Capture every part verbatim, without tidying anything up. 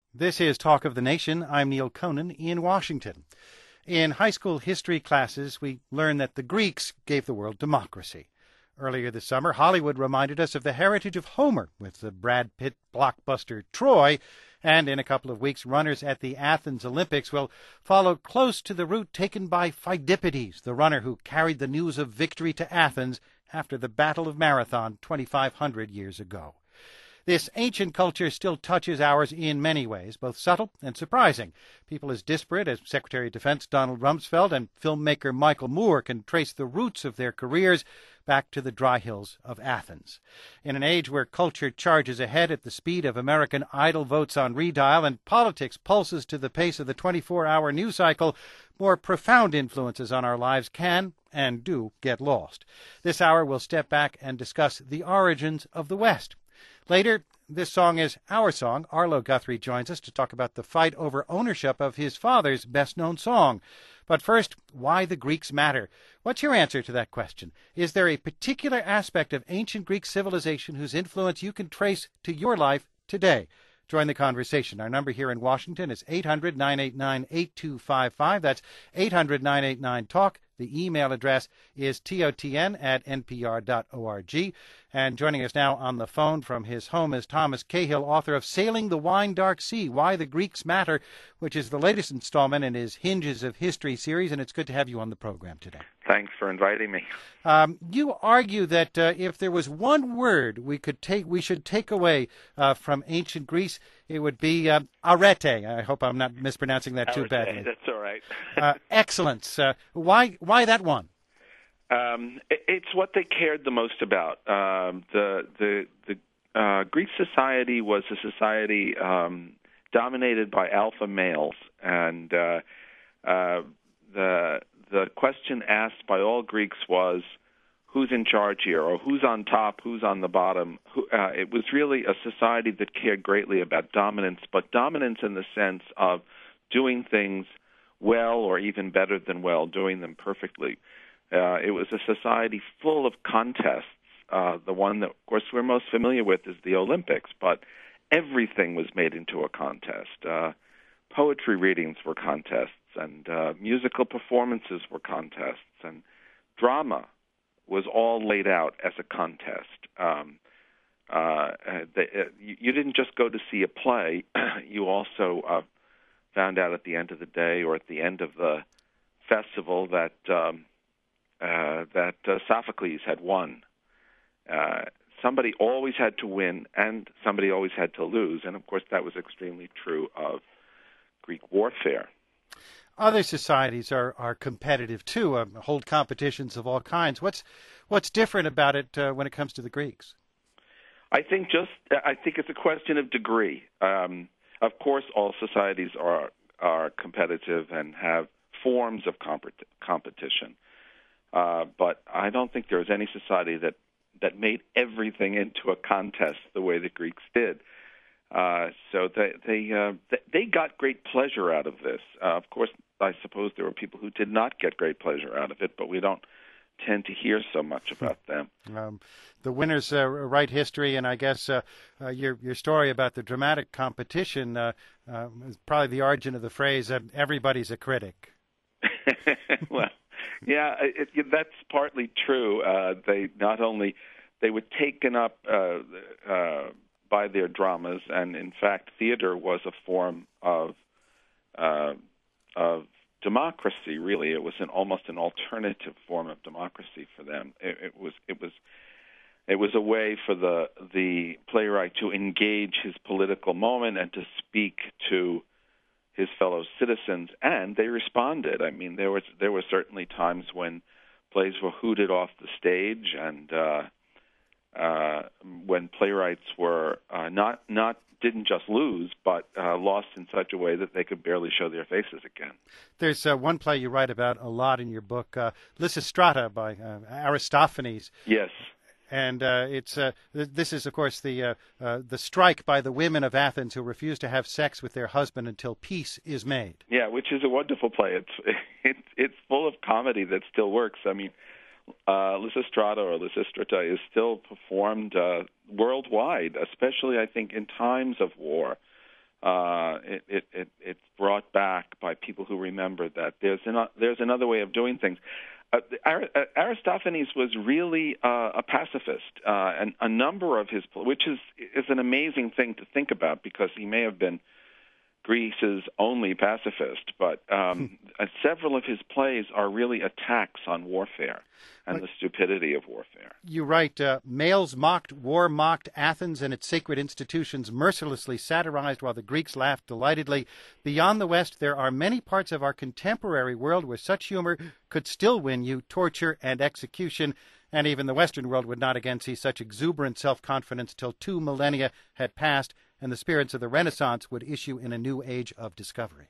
This is Talk of the Nation. I'm Neil Conan in Washington. In high school history classes, we learn that the Greeks gave the world democracy. Earlier this summer, Hollywood reminded us of the heritage of Homer with the Brad Pitt blockbuster Troy. And in a couple of weeks, runners at the Athens Olympics will follow close to the route taken by Phidippides, the runner who carried the news of victory to Athens after the Battle of Marathon twenty-five hundred years ago. This ancient culture still touches ours in many ways, both subtle and surprising. People as disparate as Secretary of Defense Donald Rumsfeld and filmmaker Michael Moore can trace the roots of their careers back to the dry hills of Athens. In an age where culture charges ahead at the speed of American Idol votes on redial and politics pulses to the pace of the twenty-four hour news cycle, more profound influences on our lives can and do get lost. This hour we'll step back and discuss the origins of the West. Later, this song is our song. Arlo Guthrie joins us to talk about the fight over ownership of his father's best-known song. But first, why the Greeks matter? What's your answer to that question? Is there a particular aspect of ancient Greek civilization whose influence you can trace to your life today? Join the conversation. Our number here in Washington is eight hundred, nine eight nine, eight two five five. That's eight hundred, nine eight nine, talk. The email address is totn at npr dot org. And joining us now on the phone from his home is Thomas Cahill, author of Sailing the Wine Dark Sea, Why the Greeks Matter, which is the latest installment in his Hinges of History series, and it's good to have you on the program today. Thanks for inviting me. Um, you argue that uh, if there was one word we could take, we should take away uh, from ancient Greece, it would be uh, arete. I hope I'm not mispronouncing that too Arete, badly. That's all right. uh, excellence. Uh, why? Why that one? Um, it, it's what they cared the most about. Um, the the the uh, Greek society was a society um, dominated by alpha males, and uh, uh, the the question asked by all Greeks was, who's in charge here, or who's on top, who's on the bottom? Who, uh, it was really a society that cared greatly about dominance, but dominance in the sense of doing things well or even better than well, doing them perfectly. Uh, it was a society full of contests. Uh, the one that, of course, we're most familiar with is the Olympics, but everything was made into a contest. Uh, poetry readings were contests, and uh, musical performances were contests, and drama was all laid out as a contest. Um, uh, the, uh, you, you didn't just go to see a play. You also uh, found out at the end of the day or at the end of the festival that um, uh, that uh, Sophocles had won. Uh, somebody always had to win, and somebody always had to lose. And, of course, that was extremely true of Greek warfare. Other societies are, are competitive, too, uh, hold competitions of all kinds. What's what's different about it uh, when it comes to the Greeks? I think just I think it's a question of degree. Um, of course, all societies are are competitive and have forms of compet- competition. Uh, but I don't think there's any society that, that made everything into a contest the way the Greeks did. Uh, so they they, uh, they got great pleasure out of this. Uh, of course, I suppose there were people who did not get great pleasure out of it, but we don't tend to hear so much about them. Um, the winners uh, write history, and I guess uh, uh, your your story about the dramatic competition uh, uh, is probably the origin of the phrase uh, "everybody's a critic." Well, yeah, it, it, that's partly true. Uh, they not only they were taken up uh, uh, by their dramas, and in fact, theater was a form of uh, of democracy. Really, it was an almost an alternative form of democracy for them. It, it was it was it was a way for the the playwright to engage his political moment and to speak to his fellow citizens, and they responded. I mean, there was there were certainly times when plays were hooted off the stage, and uh, uh, when playwrights were uh, not not didn't just lose, but uh, lost in such a way that they could barely show their faces again. There's uh, one play you write about a lot in your book, uh, Lysistrata by uh, Aristophanes. Yes. And uh, it's uh, th- this is, of course, the uh, uh, the strike by the women of Athens who refuse to have sex with their husband until peace is made. Yeah, which is a wonderful play. It's it's it's full of comedy that still works. I mean, uh, Lysistrata or Lysistrata is still performed uh, worldwide, especially I think in times of war. uh, it, it, it, it's brought back by people who remember that there's an, there's another way of doing things. Uh, Aristophanes was really uh, a pacifist, uh, and a number of his, which is is an amazing thing to think about because he may have been Greece's only pacifist, but um, uh, several of his plays are really attacks on warfare and the stupidity of warfare. You write, uh, males mocked, war mocked, Athens and its sacred institutions mercilessly satirized while the Greeks laughed delightedly. Beyond the West, there are many parts of our contemporary world where such humor could still win you torture and execution, and even the Western world would not again see such exuberant self-confidence till two millennia had passed and the spirits of the Renaissance would issue in a new age of discovery.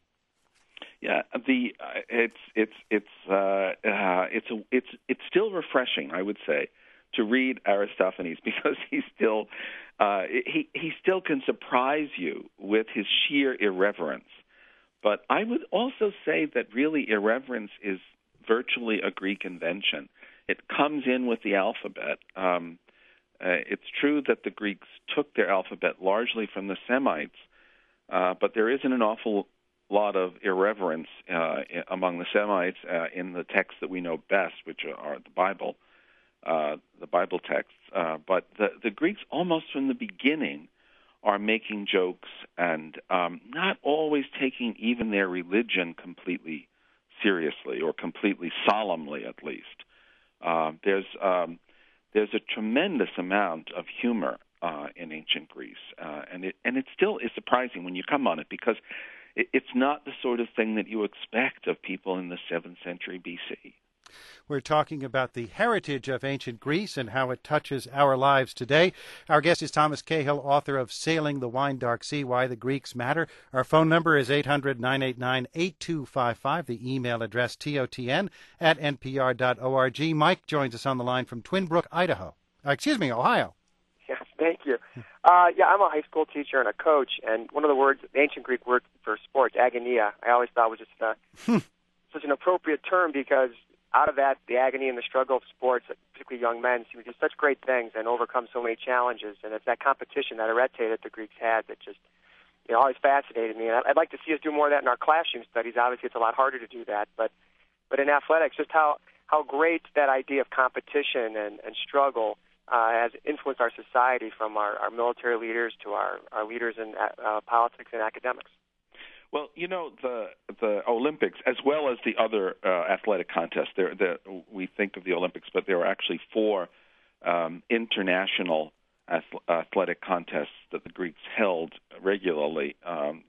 Yeah, the uh, it's it's it's uh, uh, it's a, it's it's still refreshing, I would say, to read Aristophanes because he's still uh, he he still can surprise you with his sheer irreverence. But I would also say that really irreverence is virtually a Greek invention. It comes in with the alphabet. Um, Uh, it's true that the Greeks took their alphabet largely from the Semites, uh, but there isn't an awful lot of irreverence uh, among the Semites uh, in the texts that we know best, which are the Bible, uh, the Bible texts. Uh, but the, the Greeks, almost from the beginning, are making jokes and um, not always taking even their religion completely seriously or completely solemnly, at least. Uh, there's um, There's a tremendous amount of humor uh, in ancient Greece, uh, and it and it still is surprising when you come on it because it, it's not the sort of thing that you expect of people in the seventh century B C. We're talking about the heritage of ancient Greece and how it touches our lives today. Our guest is Thomas Cahill, author of Sailing the Wine Dark Sea, Why the Greeks Matter. Our phone number is eight hundred, nine eight nine, eight two five five. The email address, T O T N at N P R dot org. Mike joins us on the line from Twin Brook, Idaho. Uh, excuse me, Ohio. Yes, thank you. Uh, yeah, I'm a high school teacher and a coach, and one of the words, the ancient Greek word for sports, agonia, I always thought was just uh, such an appropriate term because out of that, the agony and the struggle of sports, particularly young men, seem to do such great things and overcome so many challenges. And it's that competition, that arete that the Greeks had that just, you know, always fascinated me. And I'd like to see us do more of that in our classroom studies. Obviously, it's a lot harder to do that. But but in athletics, just how, how great that idea of competition and, and struggle uh, has influenced our society, from our, our military leaders to our, our leaders in uh, politics and academics. Well, you know, the the Olympics, as well as the other uh, athletic contests, there, there, we think of the Olympics, but there are actually four um, international ath- athletic contests that the Greeks held regularly, um,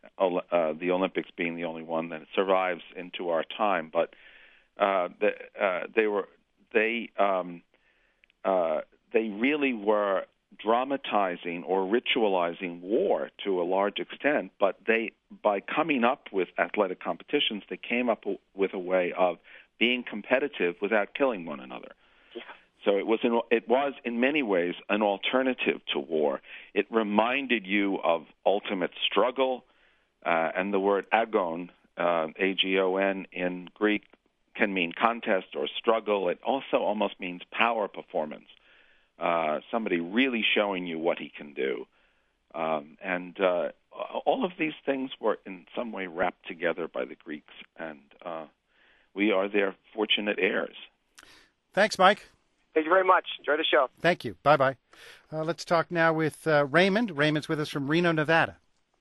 uh, the Olympics being the only one that survives into our time. But uh, the, uh, they were they um, uh, they really were dramatizing or ritualizing war to a large extent, but they, by coming up with athletic competitions, they came up with a way of being competitive without killing one another. Yeah. So it was, in, it was in many ways an alternative to war. It reminded you of ultimate struggle, uh, and the word agon, uh, A G O N, in Greek can mean contest or struggle. It also almost means power performance. Uh, somebody really showing you what he can do. Um, and uh, all of these things were in some way wrapped together by the Greeks, and uh, we are their fortunate heirs. Thanks, Mike. Thank you very much. Enjoy the show. Thank you. Bye-bye. Uh, let's talk now with uh, Raymond. Raymond's with us from Reno, Nevada.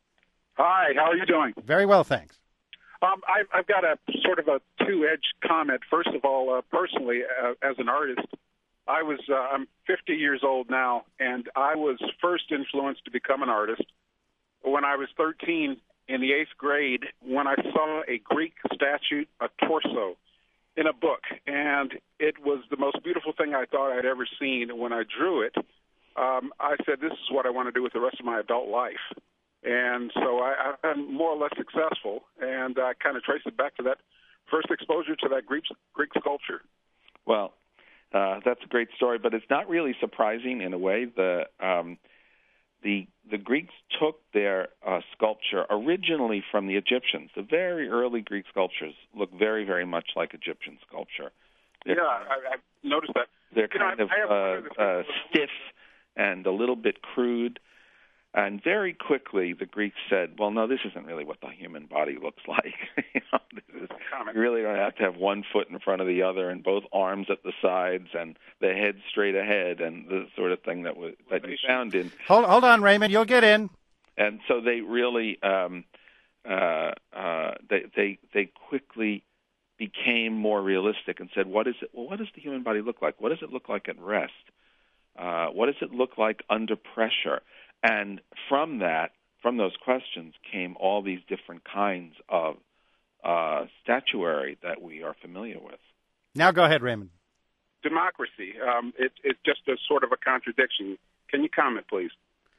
Hi, how are you doing? Very well, thanks. Um, I, I've got a sort of a two-edged comment. First of all, uh, personally, uh, as an artist, I was, uh, I'm fifty years old now, and I was first influenced to become an artist when I was thirteen in the eighth grade when I saw a Greek statue, a torso, in a book. And it was the most beautiful thing I thought I'd ever seen. And when I drew it, um, I said, this is what I want to do with the rest of my adult life. And so I, I'm more or less successful, and I kind of trace it back to that first exposure to that Greek, Greek sculpture. Well, Uh, that's a great story, but it's not really surprising in a way. The um, the the Greeks took their uh, sculpture originally from the Egyptians. The very early Greek sculptures look very, very much like Egyptian sculpture. They're, yeah, I, I've noticed that. They're you kind know, of I, I uh, uh, stiff and a little bit crude. And very quickly, the Greeks said, well, no, this isn't really what the human body looks like. you know, this is, you really don't have to have one foot in front of the other and both arms at the sides and the head straight ahead and the sort of thing that was, that you found in. Hold, hold on, Raymond. You'll get in. And so they really, um, uh, uh, they, they, they quickly became more realistic and said, what is it? Well, what does the human body look like? What does it look like at rest? Uh, what does it look like under pressure? And from that, from those questions, came all these different kinds of uh, statuary that we are familiar with. Now go ahead, Raymond. Democracy. Um, it, it's just a sort of a contradiction. Can you comment, please?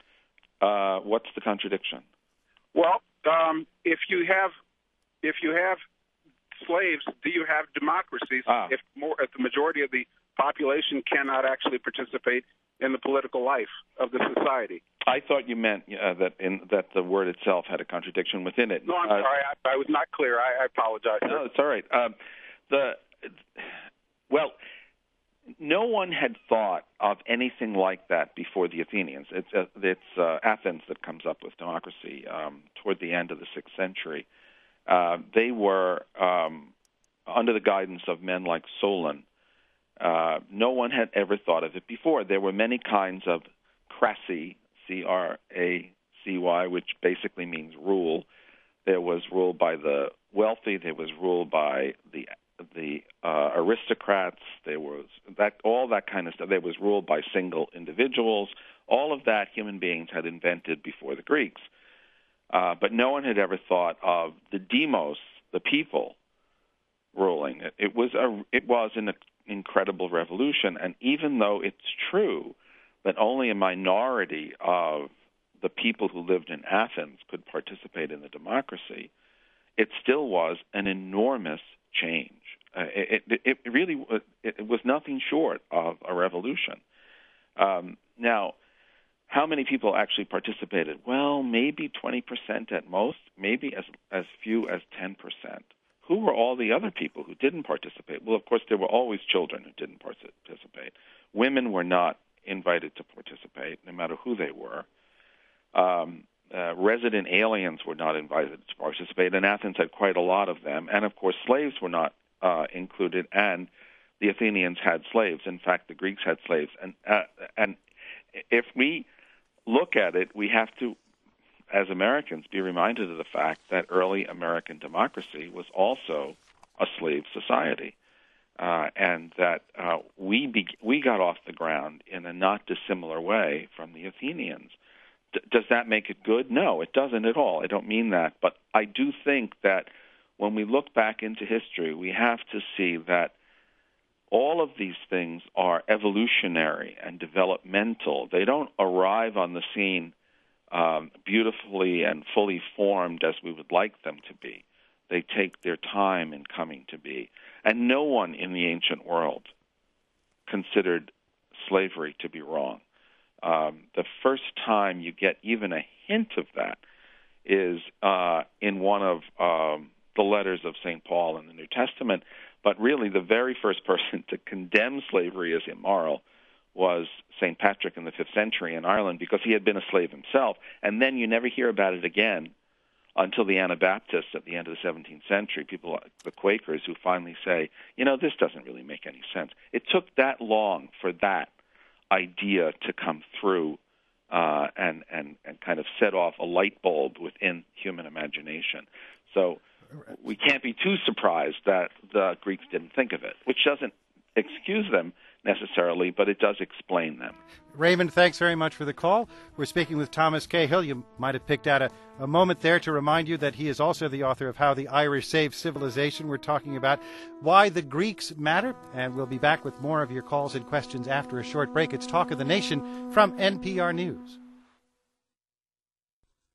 Uh, what's the contradiction? Well, um, if you have if you have slaves, do you have democracies? Ah. If more, if the majority of the population cannot actually participate in the political life of the society. I thought you meant uh, that in, that the word itself had a contradiction within it. No, I'm uh, sorry, I, I was not clear. I, I apologize. No, it's all right. Um, the well, no one had thought of anything like that before the Athenians. It's uh, it's uh, Athens that comes up with democracy um, toward the end of the sixth century. Uh, they were um, under the guidance of men like Solon. Uh, no one had ever thought of it before. There were many kinds of cracy, C R A C Y, which basically means rule. There was rule by the wealthy. There was rule by the the uh, aristocrats. There was that all that kind of stuff. There was rule by single individuals. All of that human beings had invented before the Greeks. Uh, but no one had ever thought of the demos, the people, ruling. It, it was a it was an incredible revolution, and even though it's true that only a minority of the people who lived in Athens could participate in the democracy, it still was an enormous change. Uh, it, it, it really it was nothing short of a revolution. Um, now, how many people actually participated? Well, maybe twenty percent at most, maybe as as few as ten percent. Who were all the other people who didn't participate? Well, of course, there were always children who didn't participate. Women were not invited to participate, no matter who they were. Um, uh, resident aliens were not invited to participate, and Athens had quite a lot of them. And, of course, slaves were not uh, included, and the Athenians had slaves. In fact, the Greeks had slaves. And, uh, and if we look at it, we have to, as Americans, be reminded of the fact that early American democracy was also a slave society, uh, and that uh, we be- we got off the ground in a not dissimilar way from the Athenians. D- does that make it good? No, it doesn't at all. I don't mean that, but I do think that when we look back into history, we have to see that all of these things are evolutionary and developmental. They don't arrive on the scene Um, beautifully and fully formed as we would like them to be. They take their time in coming to be. And no one in the ancient world considered slavery to be wrong. Um, the first time you get even a hint of that is uh, in one of um, the letters of Saint Paul in the New Testament. But really, the very first person to condemn slavery as immoral was Saint Patrick in the fifth century in Ireland, because he had been a slave himself. And then you never hear about it again until the Anabaptists at the end of the seventeenth century, people, the Quakers, who finally say, you know, this doesn't really make any sense. It took that long for that idea to come through uh, and, and, and kind of set off a light bulb within human imagination. So we can't be too surprised that the Greeks didn't think of it, which doesn't excuse them necessarily, but it does explain them. Raymond, thanks very much for the call. We're speaking with Thomas Cahill. You might have picked out a, a moment there to remind you that he is also the author of How the Irish Saved Civilization. We're talking about why the Greeks matter, and we'll be back with more of your calls and questions after a short break. It's Talk of the Nation from N P R News.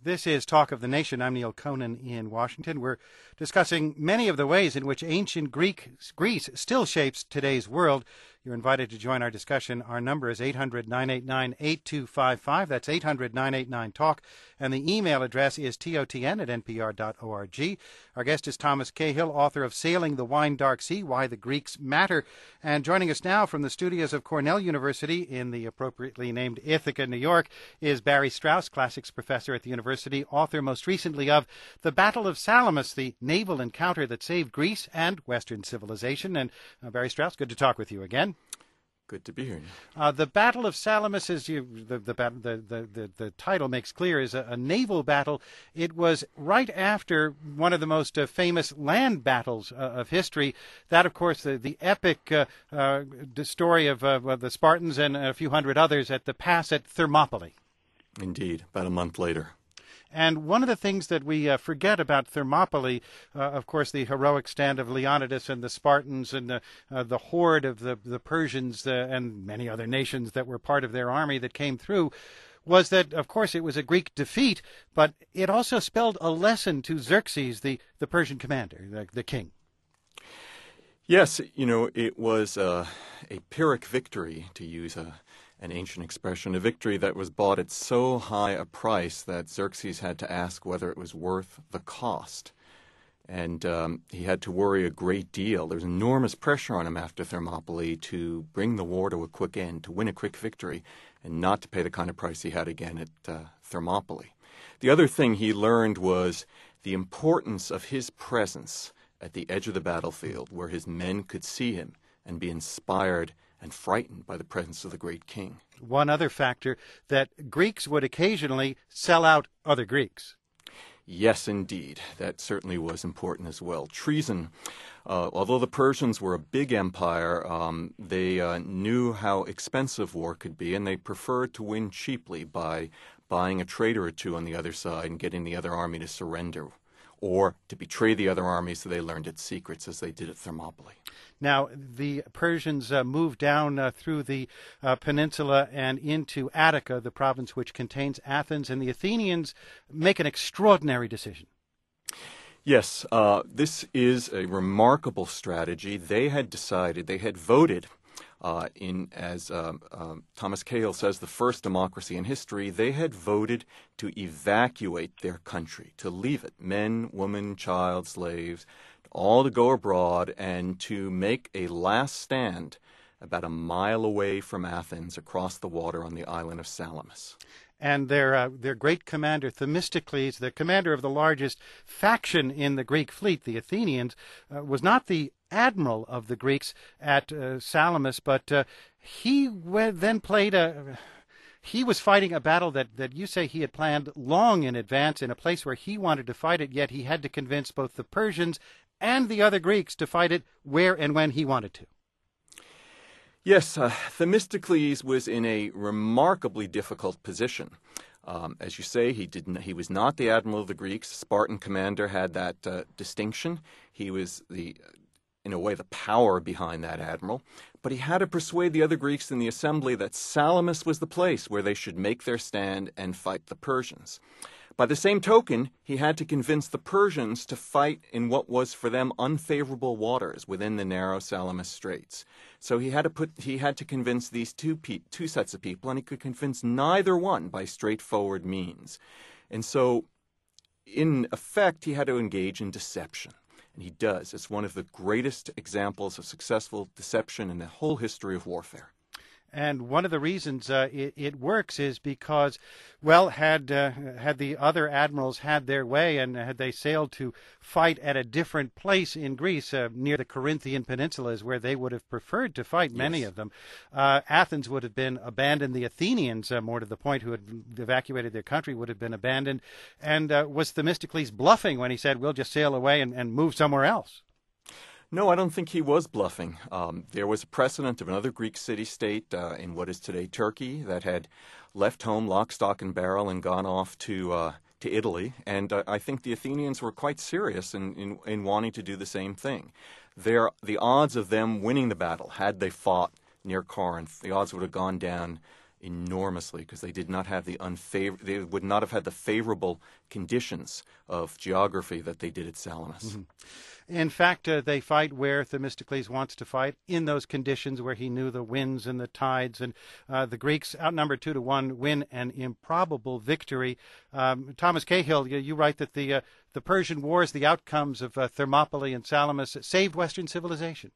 This is Talk of the Nation. I'm Neil Conan in Washington. We're discussing many of the ways in which ancient Greek Greece still shapes today's world. You're invited to join our discussion. Our number is eight hundred, nine eight nine, eight two five five. That's eight hundred, nine eight nine, talk. And the email address is totn at n p r dot org. Our guest is Thomas Cahill, author of Sailing the Wine Dark Sea, Why the Greeks Matter. And joining us now from the studios of Cornell University in the appropriately named Ithaca, New York, is Barry Strauss, classics professor at the university, author most recently of The Battle of Salamis, the naval encounter that saved Greece and Western civilization. And uh, Barry Strauss, good to talk with you again. Good to be here. Uh, the Battle of Salamis, as you the the the the, the, the title makes clear, is a, a naval battle. It was right after one of the most uh, famous land battles uh, of history. That, of course, the the epic uh, uh, the story of uh, the Spartans and a few hundred others at the pass at Thermopylae. Indeed, about a month later. And one of the things that we uh, forget about Thermopylae, uh, of course, the heroic stand of Leonidas and the Spartans and the, uh, the horde of the, the Persians uh, and many other nations that were part of their army that came through, was that, of course, it was a Greek defeat, but it also spelled a lesson to Xerxes, the, the Persian commander, the, the king. Yes, you know, it was uh, a Pyrrhic victory, to use a an ancient expression, a victory that was bought at so high a price that Xerxes had to ask whether it was worth the cost. And um, he had to worry a great deal. There was enormous pressure on him after Thermopylae to bring the war to a quick end, to win a quick victory, and not to pay the kind of price he had again at uh, Thermopylae. The other thing he learned was the importance of his presence at the edge of the battlefield, where his men could see him and be inspired and frightened by the presence of the great king. One other factor, that Greeks would occasionally sell out other Greeks. Yes, indeed. That certainly was important as well. Treason. Uh, although the Persians were a big empire, um, they uh, knew how expensive war could be, and they preferred to win cheaply by buying a traitor or two on the other side and getting the other army to surrender, or to betray the other army so they learned its secrets, as they did at Thermopylae. Now, the Persians uh, moved down uh, through the uh, peninsula and into Attica, the province which contains Athens, and the Athenians make an extraordinary decision. Yes, uh, this is a remarkable strategy. They had decided, they had voted uh, in, as um, um, Thomas Cahill says, the first democracy in history. They had voted to evacuate their country, to leave it, men, women, child, slaves, all to go abroad and to make a last stand about a mile away from Athens across the water on the island of Salamis. And their uh, their great commander, Themistocles, the commander of the largest faction in the Greek fleet, the Athenians, uh, was not the admiral of the Greeks at uh, Salamis, but uh, he w- then played a... He was fighting a battle that, that you say he had planned long in advance in a place where he wanted to fight it, yet he had to convince both the Persians and the other Greeks to fight it where and when he wanted to. Yes, uh, Themistocles was in a remarkably difficult position. Um, as you say, he didn't. He was not the admiral of the Greeks. Spartan commander had that uh, distinction. He was the, in a way, the power behind that admiral. But he had to persuade the other Greeks in the assembly that Salamis was the place where they should make their stand and fight the Persians. By the same token, he had to convince the Persians to fight in what was for them unfavorable waters within the narrow Salamis Straits. So he had to put he had to convince these two pe- two sets of people, and he could convince neither one by straightforward means. And so, in effect, he had to engage in deception. And he does. It's one of the greatest examples of successful deception in the whole history of warfare. And one of the reasons uh, it, it works is because, well, had uh, had the other admirals had their way and had they sailed to fight at a different place in Greece, uh, near the Corinthian Peninsula is where they would have preferred to fight, many yes. of them, uh, Athens would have been abandoned. The Athenians, uh, more to the point, who had evacuated their country, would have been abandoned. And uh, was Themistocles bluffing when he said, we'll just sail away and, and move somewhere else? No, I don't think he was bluffing. Um, there was a precedent of another Greek city-state uh, in what is today Turkey that had left home lock, stock, and barrel and gone off to uh, to Italy. And uh, I think the Athenians were quite serious in, in, in wanting to do the same thing. There, the odds of them winning the battle, had they fought near Corinth, the odds would have gone down enormously because they did not have the unfavor- they would not have had the favorable conditions of geography that they did at Salamis. Mm-hmm. In fact, uh, they fight where Themistocles wants to fight, in those conditions where he knew the winds and the tides. And uh, the Greeks, outnumbered two to one, win an improbable victory. Um, Thomas Cahill, you, you write that the uh, the Persian Wars, the outcomes of uh, Thermopylae and Salamis, saved Western civilization.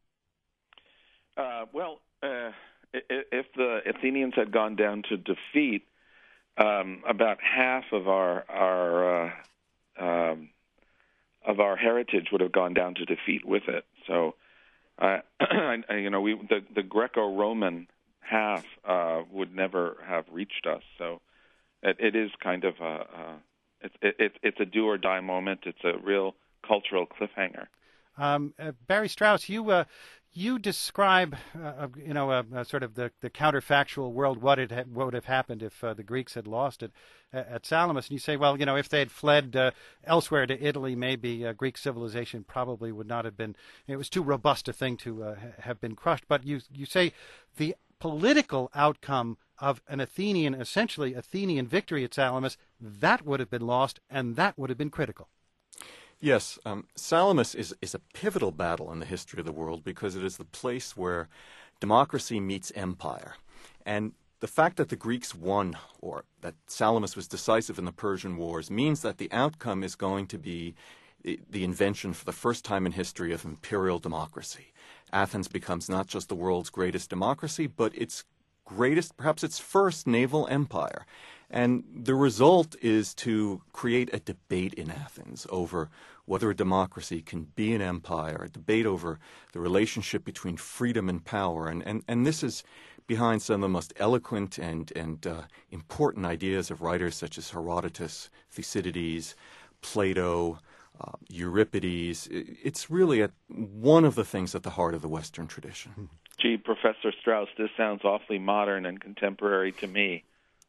Uh, well, uh, if the Athenians had gone down to defeat, um, about half of our our uh, um, of our heritage would have gone down to defeat with it. So, uh, you know, we the, the Greco-Roman half uh, would never have reached us. So, it, it is kind of a, a it's it, it's a do or die moment. It's a real cultural cliffhanger. Um, uh, Barry Strauss, you uh, you describe uh, you know uh, uh, sort of the, the counterfactual world, what it had, what would have happened if uh, the Greeks had lost it at, at Salamis, and you say, well, you know, if they had fled uh, elsewhere to Italy, maybe uh, Greek civilization probably would not have been. It was too robust a thing to uh, have been crushed. But you you say the political outcome of an Athenian, essentially Athenian victory at Salamis, that would have been lost, and that would have been critical. Yes, um, Salamis is, is a pivotal battle in the history of the world because it is the place where democracy meets empire. And the fact that the Greeks won, or that Salamis was decisive in the Persian Wars, means that the outcome is going to be the, the invention for the first time in history of imperial democracy. Athens becomes not just the world's greatest democracy, but its greatest, perhaps its first naval empire. And the result is to create a debate in Athens over whether a democracy can be an empire, a debate over the relationship between freedom and power. And, and, and this is behind some of the most eloquent and, and uh, important ideas of writers such as Herodotus, Thucydides, Plato, uh, Euripides. It's really a, one of the things at the heart of the Western tradition. Gee, Professor Strauss, this sounds awfully modern and contemporary to me.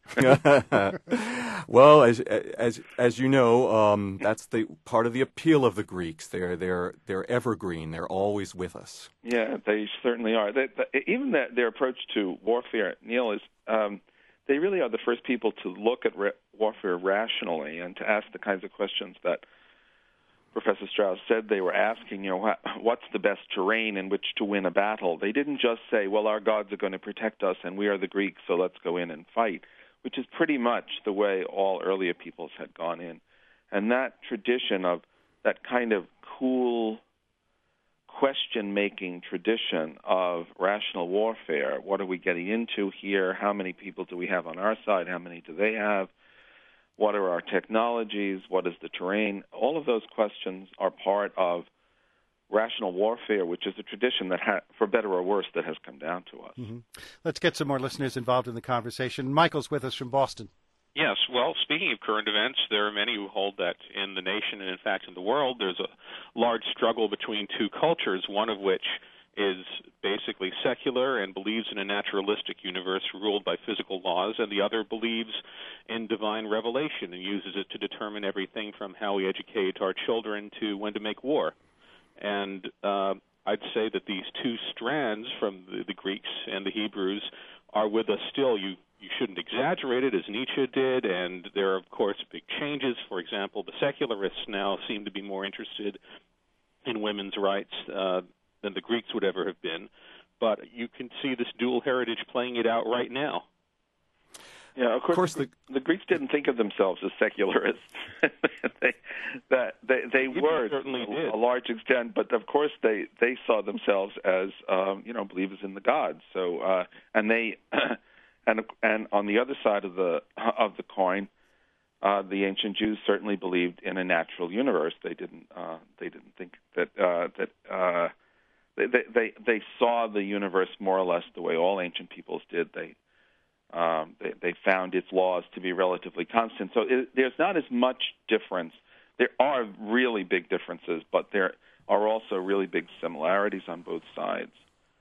Well, as as as you know, um, that's the part of the appeal of the Greeks. They're they're they're evergreen. They're always with us. Yeah, they certainly are. They, they, even that, their approach to warfare, Neil, is um, they really are the first people to look at re- warfare rationally and to ask the kinds of questions that Professor Strauss said they were asking. You know, what, what's the best terrain in which to win a battle? They didn't just say, well, our gods are going to protect us and we are the Greeks, so let's go in and fight, which is pretty much the way all earlier peoples had gone in. And that tradition of that kind of cool question-making tradition of rational warfare, what are we getting into here? How many people do we have on our side? How many do they have? What are our technologies? What is the terrain? All of those questions are part of rational warfare, which is a tradition that, ha- for better or worse, that has come down to us. Mm-hmm. Let's get some more listeners involved in the conversation. Michael's with us from Boston. Yes. Well, speaking of current events, there are many who hold that in the nation and, in fact, in the world, there's a large struggle between two cultures, one of which is basically secular and believes in a naturalistic universe ruled by physical laws, and the other believes in divine revelation and uses it to determine everything from how we educate our children to when to make war. And uh, I'd say that these two strands from the, the Greeks and the Hebrews are with us still. You you shouldn't exaggerate it, as Nietzsche did, and there are, of course, big changes. For example, the secularists now seem to be more interested in women's rights uh, than the Greeks would ever have been. But you can see this dual heritage playing it out right now. Yeah, of course, of course the, the Greeks didn't think of themselves as secularists. they, that they, they were certainly to did. a large extent, but of course they, they saw themselves as um, you know believers in the gods. So uh, and they and and on the other side of the of the coin, uh, the ancient Jews certainly believed in a natural universe. They didn't uh, they didn't think that uh, that uh, they, they they saw the universe more or less the way all ancient peoples did. They Um, they, they found its laws to be relatively constant. So it, there's not as much difference. There are really big differences, but there are also really big similarities on both sides.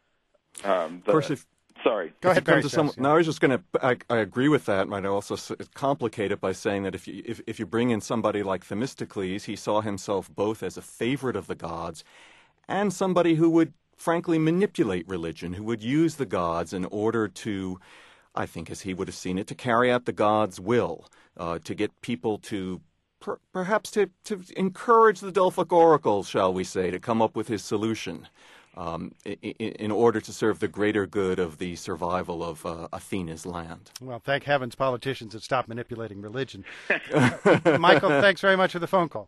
Um, the, of course, if, sorry. Go ahead, Barry. Some, no, I was just going to. I, I agree with that. Might also complicate it by saying that if you if, if you bring in somebody like Themistocles, he saw himself both as a favorite of the gods and somebody who would, frankly, manipulate religion, who would use the gods in order to I think as he would have seen it, to carry out the God's will, uh, to get people to per- perhaps to, to encourage the Delphic Oracle, shall we say, to come up with his solution. Um, in, in order to serve the greater good of the survival of uh, Athena's land. Well, thank heavens politicians have stopped manipulating religion. Michael, thanks very much for the phone call.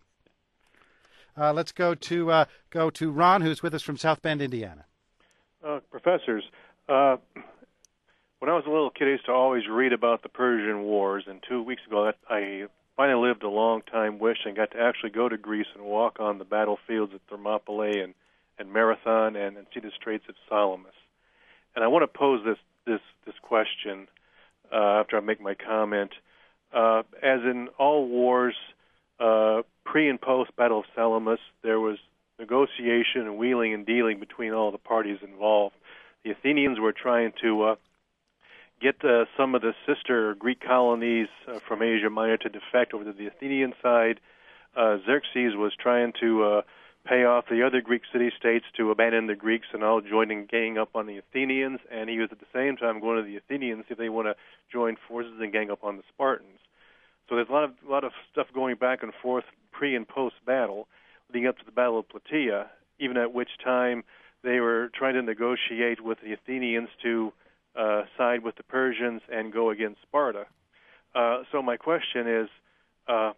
Uh, let's go to uh, go to Ron, who's with us from South Bend, Indiana. Uh, professors, uh, when I was a little kid, I used to always read about the Persian Wars, and two weeks ago I finally lived a long time wish and got to actually go to Greece and walk on the battlefields at Thermopylae and and Marathon and, and see the Straits of Salamis. And I want to pose this this this question uh, after I make my comment. Uh, as in all wars, uh, pre and post Battle of Salamis, there was negotiation and wheeling and dealing between all the parties involved. The Athenians were trying to uh, get uh, some of the sister Greek colonies uh, from Asia Minor to defect over to the Athenian side. Uh, Xerxes was trying to uh, pay off the other Greek city-states to abandon the Greeks and all joining gang up on the Athenians, and he was at the same time going to the Athenians if they want to join forces and gang up on the Spartans. So there's a lot of a lot of stuff going back and forth pre and post battle, leading up to the Battle of Plataea, even at which time they were trying to negotiate with the Athenians to uh, side with the Persians and go against Sparta. Uh, so my question is, uh,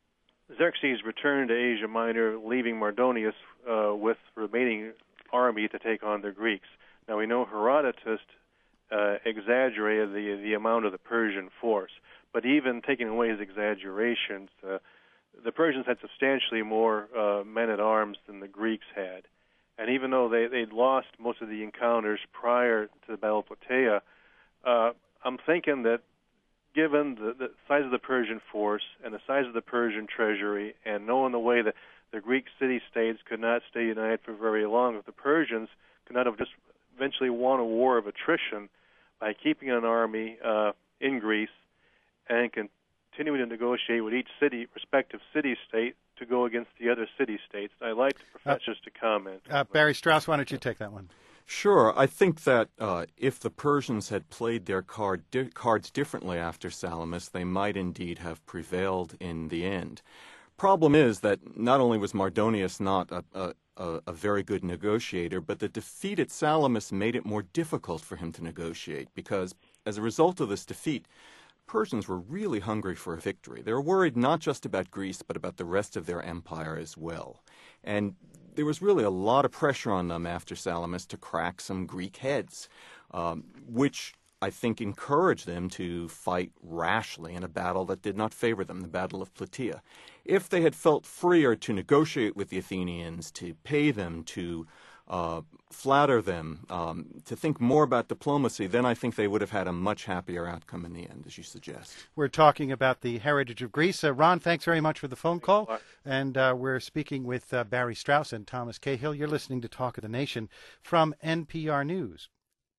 Xerxes returned to Asia Minor, leaving Mardonius uh, with the remaining army to take on the Greeks. Now we know Herodotus uh, exaggerated the the amount of the Persian force, but even taking away his exaggerations, uh, the Persians had substantially more uh, men-at-arms than the Greeks had. And even though they they'd lost most of the encounters prior to the Battle of Plataea, uh, I'm thinking that given the, the size of the Persian force and the size of the Persian treasury, and knowing the way that the Greek city-states could not stay united for very long, if the Persians could not have just eventually won a war of attrition by keeping an army uh, in Greece and continuing to negotiate with each city, respective city-state, to go against the other city-states. I'd like the professors uh, to comment. Uh, Barry Strauss, why don't you take that one? Sure. I think that uh, if the Persians had played their card di- cards differently after Salamis, they might indeed have prevailed in the end. Problem is that not only was Mardonius not a, a, a, a very good negotiator, but the defeat at Salamis made it more difficult for him to negotiate because as a result of this defeat, Persians were really hungry for a victory. They were worried not just about Greece, but about the rest of their empire as well. And there was really a lot of pressure on them after Salamis to crack some Greek heads, um, which I think encouraged them to fight rashly in a battle that did not favor them, the Battle of Plataea. If they had felt freer to negotiate with the Athenians, to pay them, to uh, flatter them, um, to think more about diplomacy, then I think they would have had a much happier outcome in the end, as you suggest. We're talking about the heritage of Greece. Uh, Ron, thanks very much for the phone call. And uh, we're speaking with uh, Barry Strauss and Thomas Cahill. You're listening to Talk of the Nation from N P R News.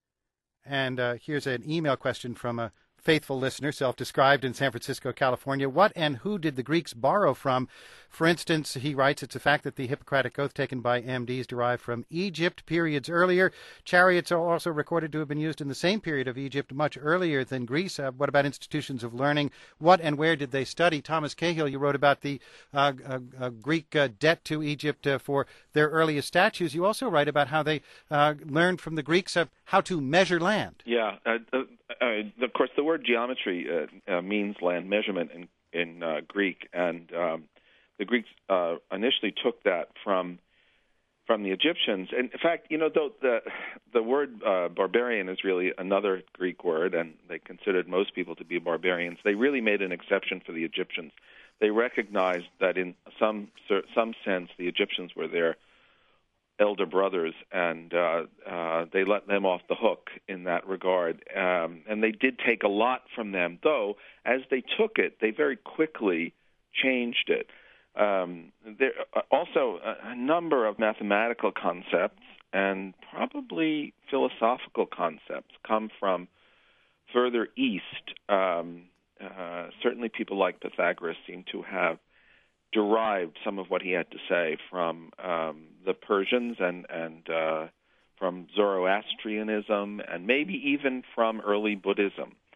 And uh, here's an email question from a faithful listener, self-described in San Francisco, California. What and who did the Greeks borrow from? For instance, he writes, it's a fact that the Hippocratic Oath taken by M Ds derived from Egypt periods earlier. Chariots are also recorded to have been used in the same period of Egypt much earlier than Greece. Uh, what about institutions of learning? What and where did they study? Thomas Cahill, you wrote about the uh, uh, uh, Greek uh, debt to Egypt uh, for their earliest statues. You also write about how they uh, learned from the Greeks uh, how to measure land. Yeah, uh, uh, uh, of course, the word geometry uh, uh, means land measurement in, in uh, Greek, and um, the Greeks uh, initially took that from from the Egyptians. And in fact, you know, the the, the word uh, barbarian is really another Greek word, and they considered most people to be barbarians. They really made an exception for the Egyptians. They recognized that in some some sense the Egyptians were their elder brothers, and uh, uh, they let them off the hook in that regard. Um, and they did take a lot from them, though as they took it, they very quickly changed it. Um, there are also a, a number of mathematical concepts and probably philosophical concepts come from further east. Um, uh, certainly people like Pythagoras seem to have derived some of what he had to say from um, the Persians and, and uh, from Zoroastrianism and maybe even from early Buddhism.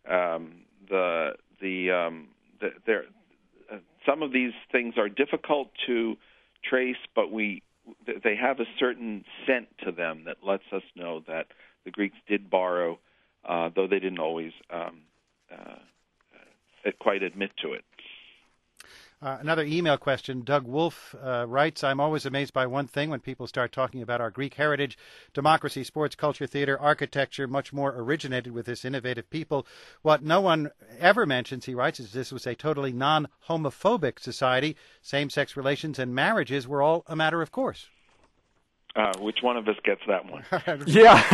Um, the the, um, the there uh, some of these things are difficult to trace, but we they have a certain scent to them that lets us know that the Greeks did borrow, uh, though they didn't always um, uh, quite admit to it. Uh, another email question. Doug Wolf uh, writes, I'm always amazed by one thing when people start talking about our Greek heritage, democracy, sports, culture, theater, architecture, much more originated with this innovative people. What no one ever mentions, he writes, is this was a totally non-homophobic society. Same-sex relations and marriages were all a matter of course. Uh, which one of us gets that one? Yeah.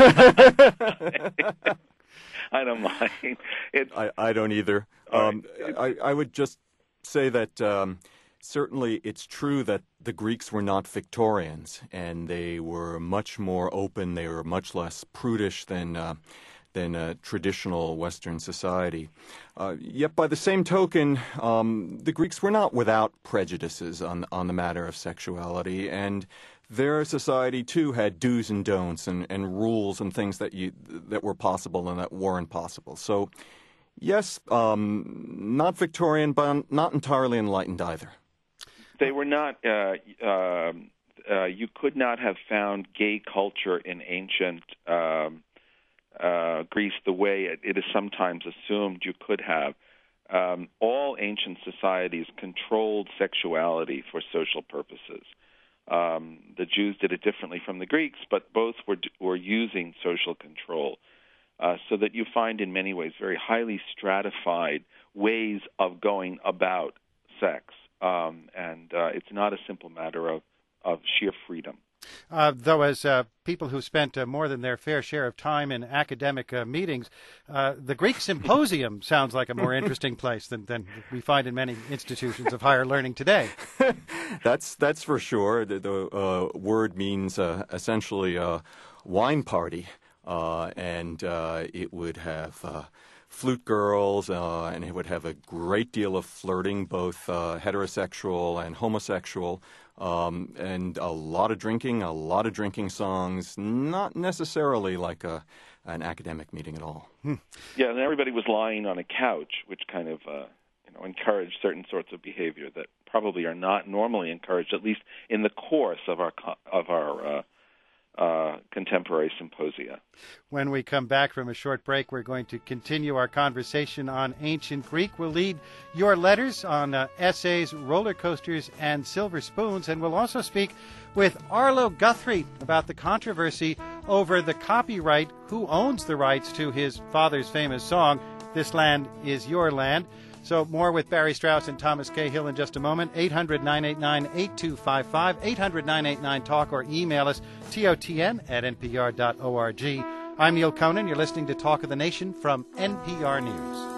I don't mind. It's, I, I don't either. Um, I, I would just say that um, certainly it's true that the Greeks were not Victorians, and they were much more open. They were much less prudish than uh, than a traditional Western society. Uh, yet, by the same token, um, the Greeks were not without prejudices on on the matter of sexuality, and their society too had do's and don'ts and, and rules and things that you that were possible and that weren't possible. So. Yes, um, not Victorian, but not entirely enlightened either. They were not, uh, uh, uh, you could not have found gay culture in ancient um, uh, Greece the way it, it is sometimes assumed you could have. Um, all ancient societies controlled sexuality for social purposes. Um, the Jews did it differently from the Greeks, but both were, were using social control. Uh, so that you find in many ways very highly stratified ways of going about sex. Um, and uh, it's not a simple matter of, of sheer freedom. Uh, though as uh, people who spent uh, more than their fair share of time in academic uh, meetings, uh, the Greek symposium sounds like a more interesting place than, than we find in many institutions of higher learning today. That's that's for sure. The, the uh, word means uh, essentially a wine party. Uh, and uh, it would have uh, flute girls, uh, and it would have a great deal of flirting, both uh, heterosexual and homosexual, um, and a lot of drinking, a lot of drinking songs, not necessarily like a, an academic meeting at all. Hmm. Yeah, and everybody was lying on a couch, which kind of uh, you know encouraged certain sorts of behavior that probably are not normally encouraged, at least in the course of our of our uh, Uh, contemporary symposia. When we come back from a short break, we're going to continue our conversation on ancient Greek. We'll lead your letters on uh, essays, roller coasters, and silver spoons, and we'll also speak with Arlo Guthrie about the controversy over the copyright, who owns the rights to his father's famous song, This Land Is Your Land. So more with Barry Strauss and Thomas Cahill in just a moment. eight hundred, nine eight nine, eight two five five, eight hundred, nine eight nine, talk, or email us, T O T N at N P R dot org. I'm Neil Conan. You're listening to Talk of the Nation from N P R News.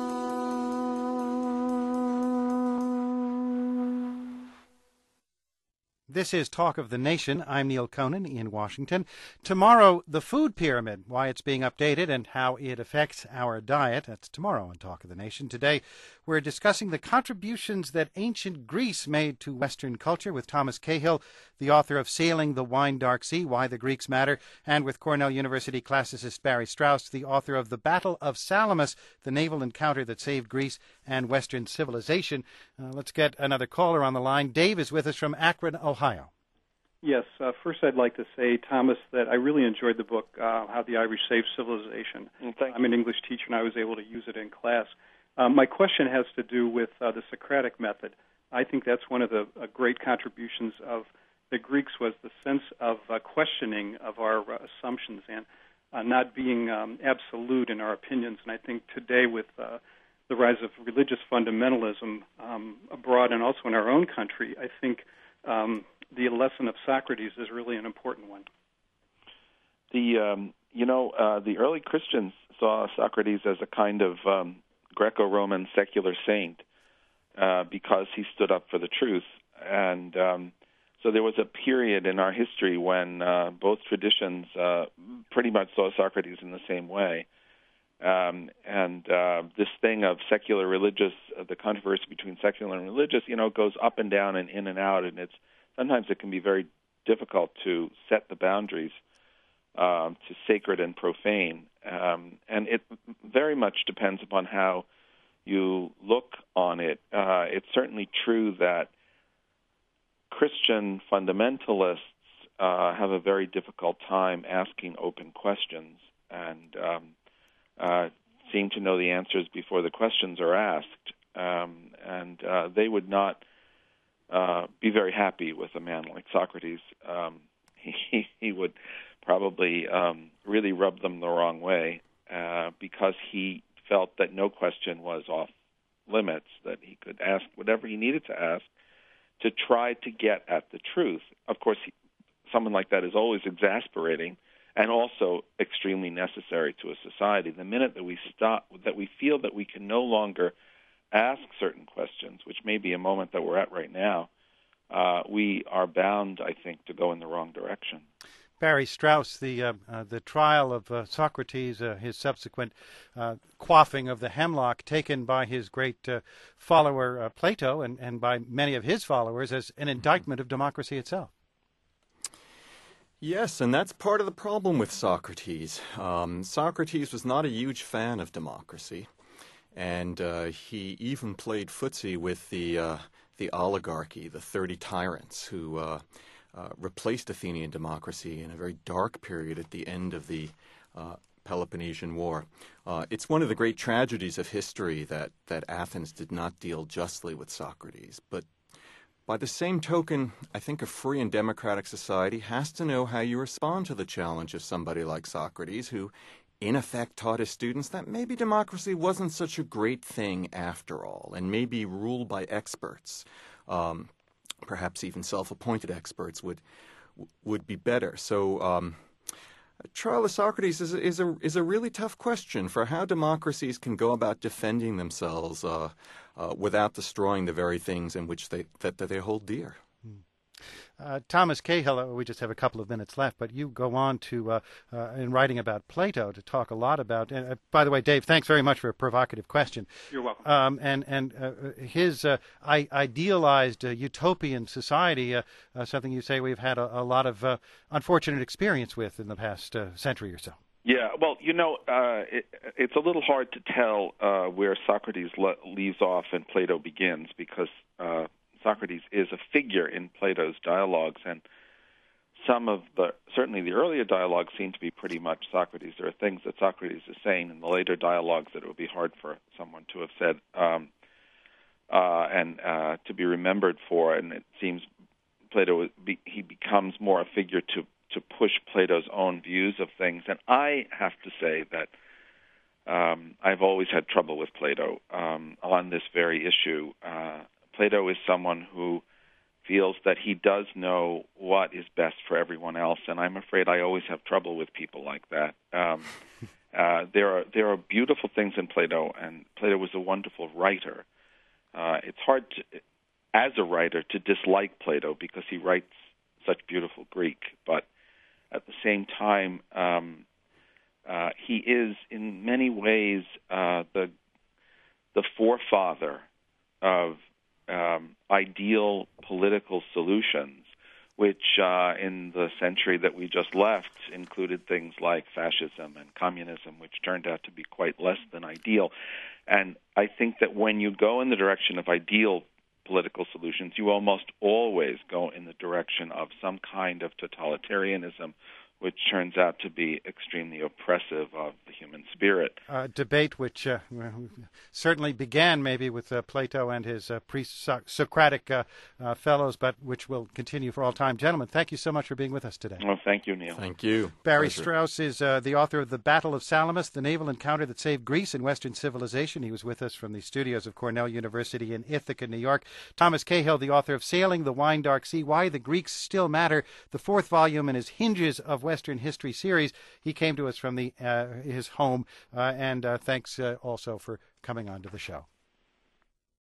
This is Talk of the Nation. I'm Neil Conan in Washington. Tomorrow, the food pyramid, why it's being updated and how it affects our diet. That's tomorrow on Talk of the Nation. Today, we're discussing the contributions that ancient Greece made to Western culture with Thomas Cahill, the author of Sailing the Wine Dark Sea, Why the Greeks Matter, and with Cornell University classicist Barry Strauss, the author of The Battle of Salamis, the naval encounter that saved Greece and Western civilization. Uh, let's get another caller on the line. Dave is with us from Akron, Ohio. Yes. Uh, first, I'd like to say, Thomas, that I really enjoyed the book, uh, How the Irish Saved Civilization. I'm an English teacher, and I was able to use it in class. Um, my question has to do with uh, the Socratic method. I think that's one of the uh, great contributions of the Greeks was the sense of uh, questioning of our uh, assumptions and uh, not being um, absolute in our opinions. And I think today with uh, the rise of religious fundamentalism um, abroad and also in our own country, I think um, the lesson of Socrates is really an important one. The um, you know uh, the early Christians saw Socrates as a kind of um, Greco-Roman secular saint uh, because he stood up for the truth, and um, so there was a period in our history when uh, both traditions uh, pretty much saw Socrates in the same way. Um, and uh, this thing of secular religious, uh, the controversy between secular and religious, you know, goes up and down and in and out, and it's sometimes it can be very difficult to set the boundaries um, to sacred and profane. Um, and it very much depends upon how you look on it. Uh, it's certainly true that Christian fundamentalists uh, have a very difficult time asking open questions and um, uh, seem to know the answers before the questions are asked. Um, and uh, they would not uh, be very happy with a man like Socrates. Um, he, he would probably um, really rub them the wrong way uh, because he felt that no question was off limits, that he could ask whatever he needed to ask to try to get at the truth. Of course, he, someone like that is always exasperating and also extremely necessary to a society. The minute that we stop, that we feel that we can no longer ask certain questions, which may be a moment that we're at right now, uh, we are bound, I think, to go in the wrong direction. Barry Strauss, the uh, uh, the trial of uh, Socrates, uh, his subsequent uh, quaffing of the hemlock, taken by his great uh, follower uh, Plato and, and by many of his followers as an indictment of democracy itself. Yes, and that's part of the problem with Socrates. Um, Socrates was not a huge fan of democracy, and uh, he even played footsie with the uh, the oligarchy, the thirty tyrants who uh, uh, replaced Athenian democracy in a very dark period at the end of the uh, Peloponnesian War. Uh, it's one of the great tragedies of history that, that Athens did not deal justly with Socrates, but by the same token, I think a free and democratic society has to know how you respond to the challenge of somebody like Socrates, who in effect taught his students that maybe democracy wasn't such a great thing after all, and maybe ruled by experts, um, perhaps even self-appointed experts, would would be better. So um, a trial of Socrates is, is, a, is a really tough question for how democracies can go about defending themselves uh, uh, without destroying the very things in which they that, that they hold dear. Uh, Thomas Cahill, we just have a couple of minutes left, but you go on to, uh, uh, in writing about Plato, to talk a lot about, uh, by the way, Dave, thanks very much for a provocative question. You're welcome. Um, and and uh, his uh, I- idealized uh, utopian society, uh, uh, something you say we've had a, a lot of uh, unfortunate experience with in the past uh, century or so. Yeah, well, you know, uh, it, it's a little hard to tell uh, where Socrates le- leaves off and Plato begins, because uh, Socrates is a figure in Plato's dialogues, and some of the, certainly the earlier dialogues seem to be pretty much Socrates. There are things that Socrates is saying in the later dialogues that it would be hard for someone to have said um, uh, and uh, to be remembered for, and it seems Plato, he becomes more a figure to, to push Plato's own views of things. And I have to say that um, I've always had trouble with Plato um, on this very issue. Uh, Plato is someone who feels that he does know what is best for everyone else, and I'm afraid I always have trouble with people like that. Um, uh, there are there are beautiful things in Plato, and Plato was a wonderful writer. Uh, it's hard to, as a writer, to dislike Plato because he writes such beautiful Greek, but at the same time, um, uh, he is in many ways uh, the the forefather of Um, ideal political solutions, which uh, in the century that we just left included things like fascism and communism, which turned out to be quite less than ideal. And I think that when you go in the direction of ideal political solutions, you almost always go in the direction of some kind of totalitarianism, which turns out to be extremely oppressive of the human spirit. A uh, debate which uh, certainly began maybe with uh, Plato and his uh, pre-Socratic uh, uh, fellows, but which will continue for all time. Gentlemen, thank you so much for being with us today. Well, thank you, Neil. Thank you. Barry Pleasure. Strauss is uh, the author of The Battle of Salamis, the naval encounter that saved Greece and Western civilization. He was with us from the studios of Cornell University in Ithaca, New York. Thomas Cahill, the author of Sailing the Wine Dark Sea, Why the Greeks Still Matter, the fourth volume in his Hinges of Western History series. He came to us from the uh, his home, uh, and uh, thanks uh, also for coming on to the show.